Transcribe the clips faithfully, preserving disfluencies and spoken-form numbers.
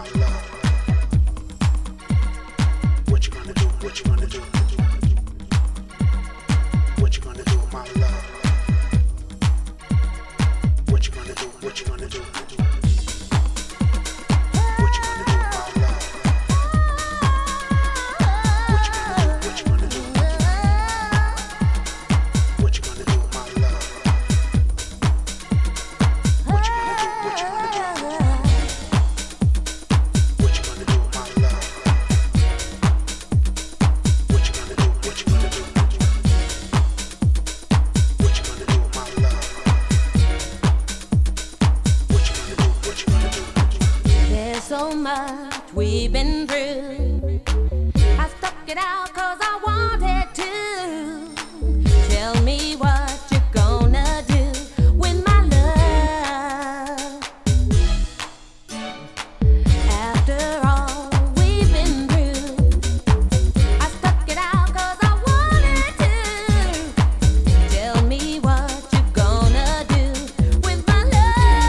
So much we've been through. I stuck it out 'cause I wanted to. Tell me what you're gonna do with my love. After all we've been through, I stuck it out 'cause I wanted to. Tell me what you're gonna do with my love.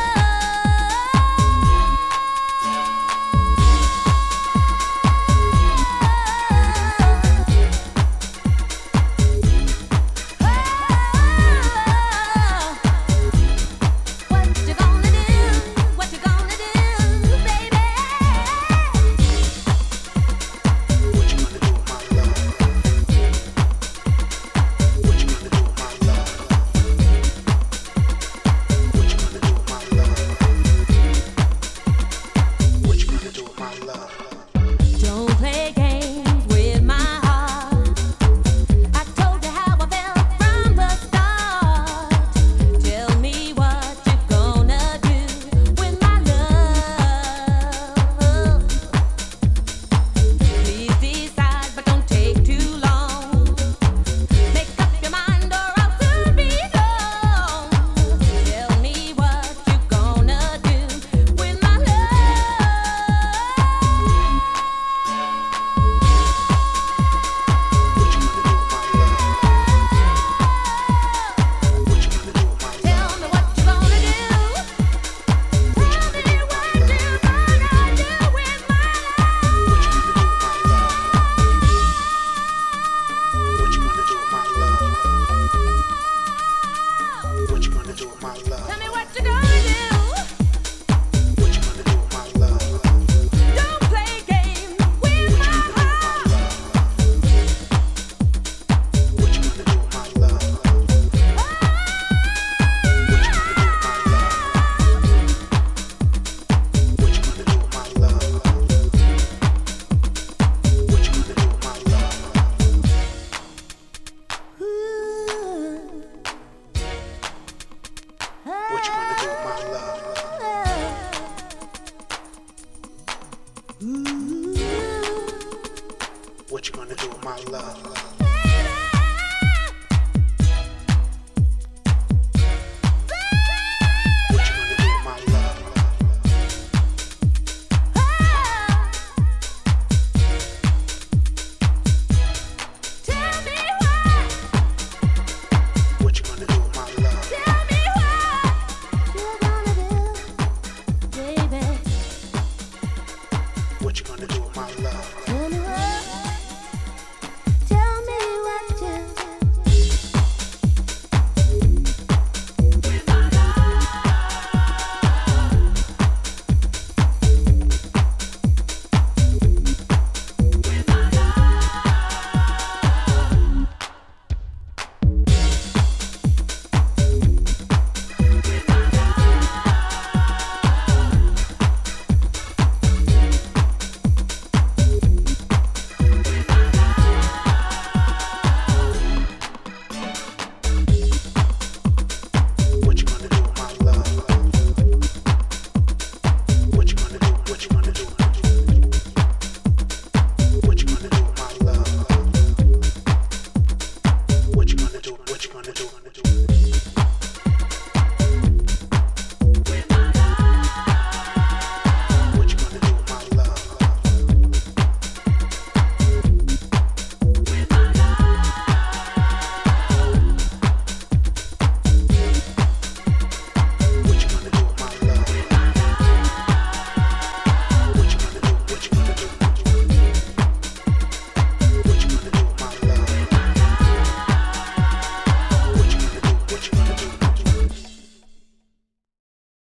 Don't play games with my heart. I told you how I felt from the start. Tell me what you're gonna do with my love. Please decide, but don't take too long. Make up your mind or I'll soon be gone. Tell me what you're gonna do with my love. Tell me what you're gonna do. Tell me what you're gonna do with my What you gonna do with my love? Tell me what you're gonna do. What you gonna do with my love? Don't play games with my heart. What you gonna do with my love? What you gonna do with my love? What you gonna do with my love? What you gonna do with my love? What you gonna do with my love? What you gonna do with my love?